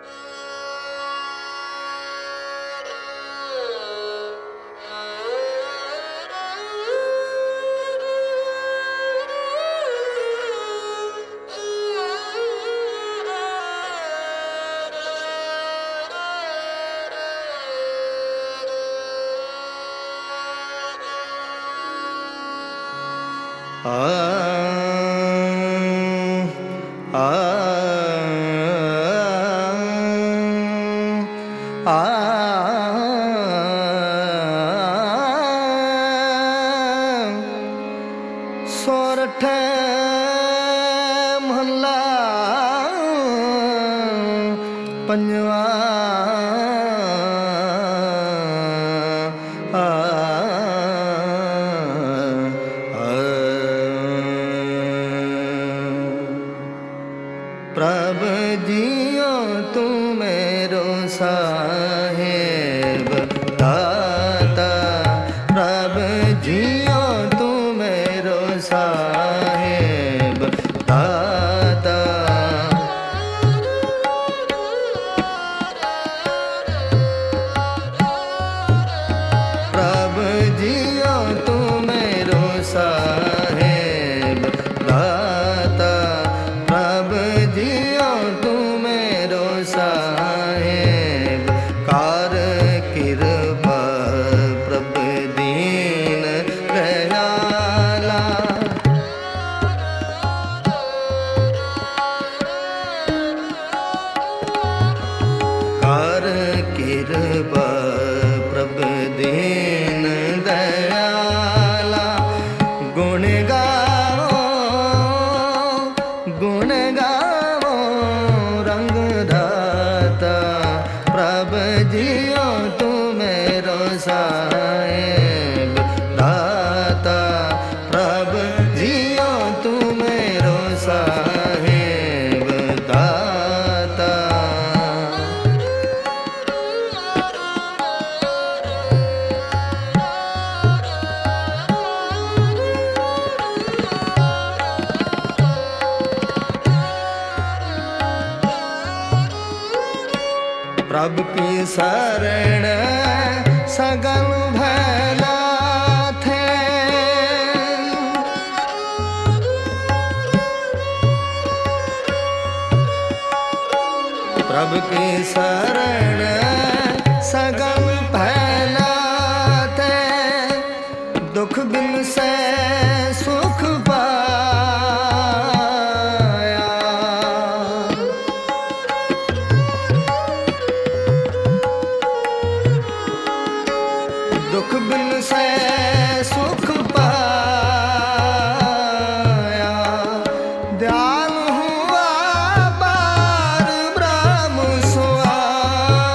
सोरठ महला पंजवा प्रभ जियो तू मेरो साहेब दाता, प्रभ जियो तू मेरो साहेब दाता। प्रभ जियो तू मेरो साहेब दाता, प्रभ जियो तू मेरो साहेब। कार कृपा प्रभ दीन दयाला, कार कृपा प्रभ दीन दयाला। गुण गाओ गुण गाओ रंग दाता, प्रभ जियो तू मेरो साहेब दाता, प्रभ जियो तू मेरो साहेब दाता। प्रभ की शरण सगल भला थे, प्रभ की शरण सगल भला थे। दुख बिन से सुख पाया, दुख बिन से सुख पाया। दयाल हुआ बार ब्रह्म सुआया,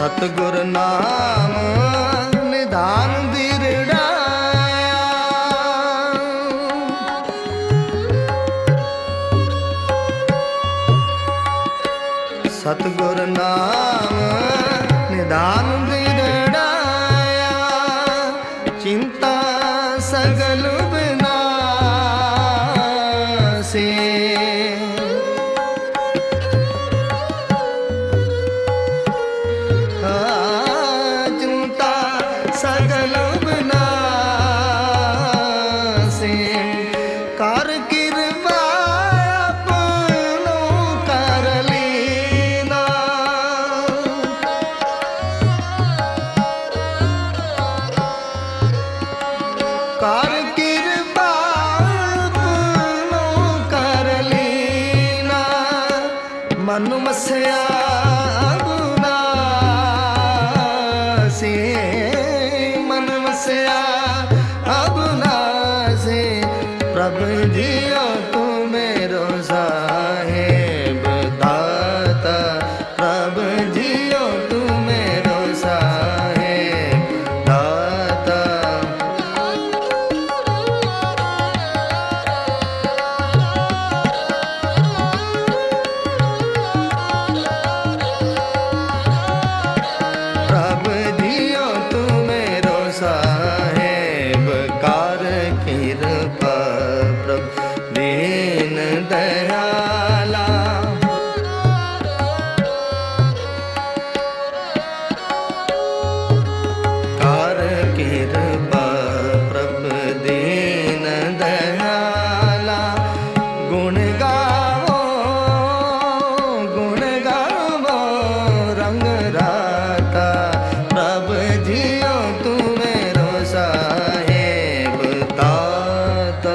सतगुर नाम निधान दीरड़ाया। सतगुर नाम निधान दीरड़ाया। चिंता सगल विनाशी। सगल विनाशी। कर कृपा अपनो कर लीना। कर कृपा अपनो कर लीना। मन मस्या प्रभु जियो तू मेरो साहेब दाता। प्रभु जियो तू मेरो साहेब दाता। प्रभु जियो तू मेरो साहेब कार कृपा। दीन दयाला कर कृपा प्रभु दीन दयाला। गुण गावो रंग राता। प्रभु जियो तू मेरो साहेब दाता।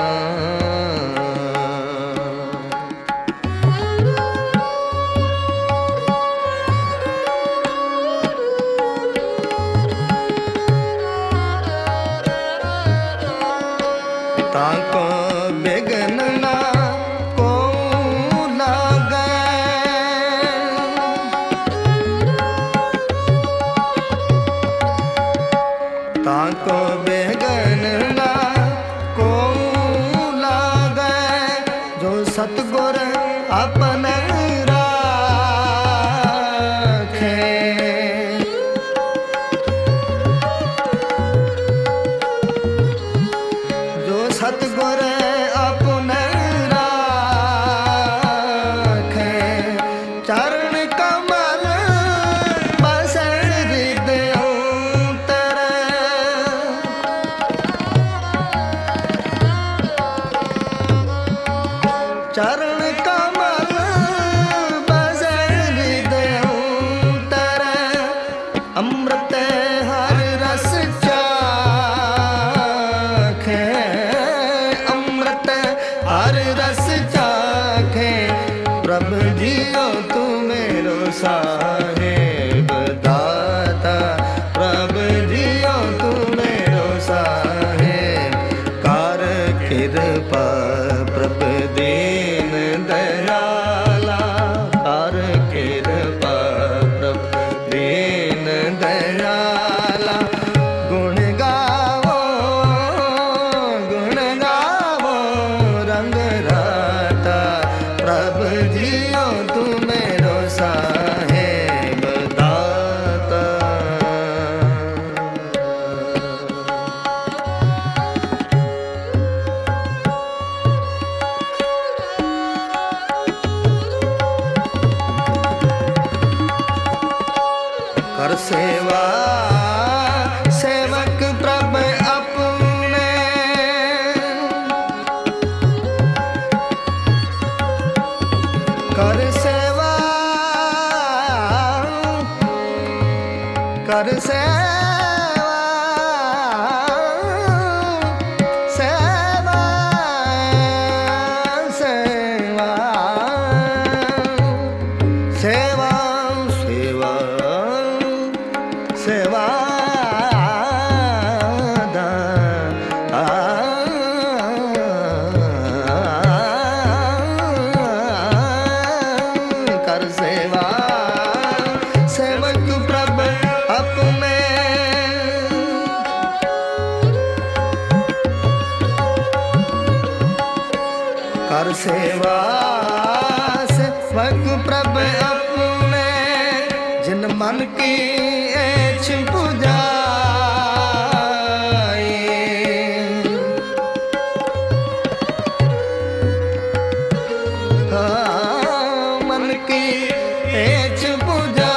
ताको बेगन ना को लागे। ताको बेगन ना को लागे। जो सतगुर अपने राखे। सतगुर अपने राखे। चरण कमल बसे हृदय तेरे। चरण कमल बसे हृदय तेरे। अमृत हर रस चाखे। हर रस चाखे। प्रभु जियो तू मेरो साहेब दाता। प्रभु जियो तू मेरो साहेब कर कृपा प्रभु दीन दयाला। कर कृपा प्रभु दीन दयाला। गुण गावो रंग राता। प्रभु जियो तू मेरो साहेब दाता। कर सेवा सेवक प्रभु अपने। कर सेवा कर सेवा सेवा सेवा सेवा सेवा सेवा कर सेवा सेवक सेवा सेवक प्रभ अपने, जिन मन की ऐछ पुजाए। मन की ऐछ पुजाए,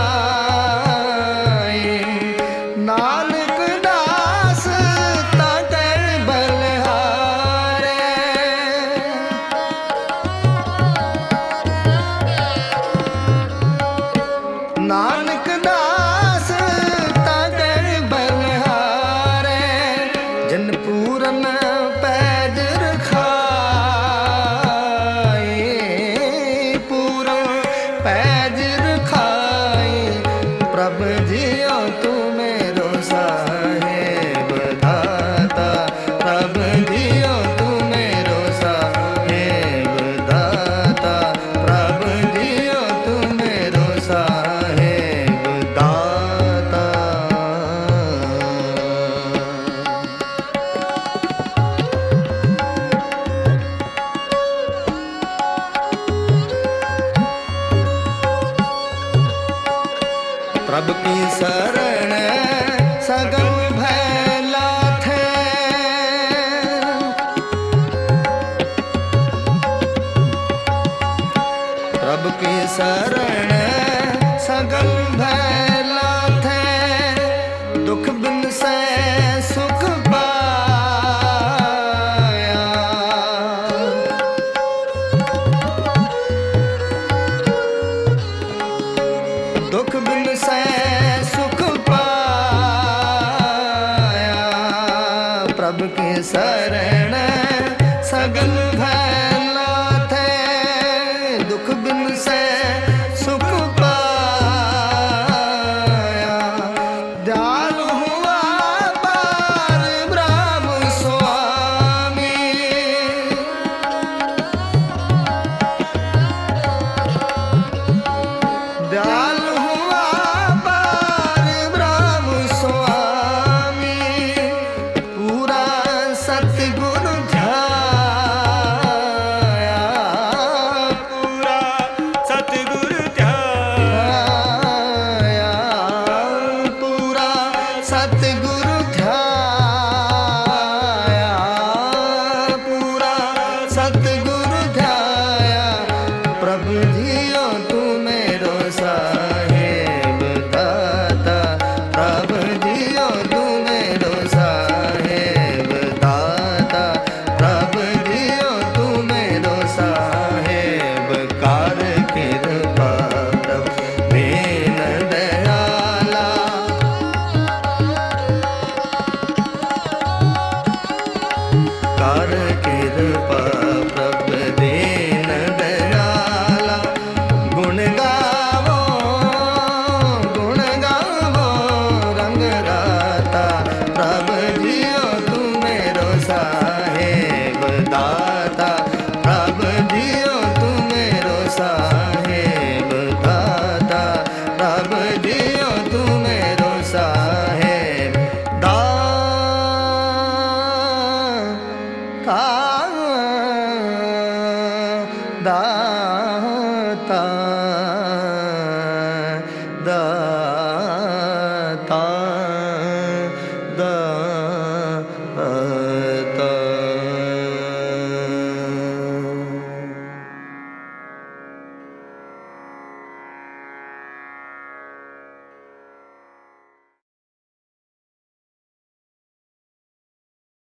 नानक दास ताके बलिहारे। नानक दास ताके बलिहारे, जिन पूरन पैज रखाए। पूरन पैज रखाए, प्रभ जियो तू मेरो साहेब दाता। प्रभ जियो तू मेरो साहेब दाता। प्रभ जियो तू मेरो साहेब दाता। प्रभ की शरण सगल भय लाथे। प्रभ की शरण सगल भय लाथे, दुख बिन से सुख पाया। दुख बिन से सुख पाया, प्रभ की शरण सगल भय लाथे। दुख बिन से सुख पाया, दयालु हुआ पार ब्रह्म स्वामी। दयालु हुआ पार ब्रह्म स्वामी, पूरा सतगुरु ध्याया। पूरा सतगुरु ध्याया। पूरा सतगुरु ध्याया। पूरा सतगुरु ध्याया, प्रभु जियो तू मेरो साहेब दाता। प्रभु जियो तू मेरो साहेब दाता। प्रभु जियो तू मेरो साहेब। कार कृपा प्रभु दीन दयाला। कार कृपा प्रभु दीन दयाला। गुण गावो रंग गाता। प्रभु जियो तू मेरो साहेब दाता। प्रभु जियो तू मेरो साहेब दाता। प्रभु जियो तू मेरो साहेब दाता। दाता दाता।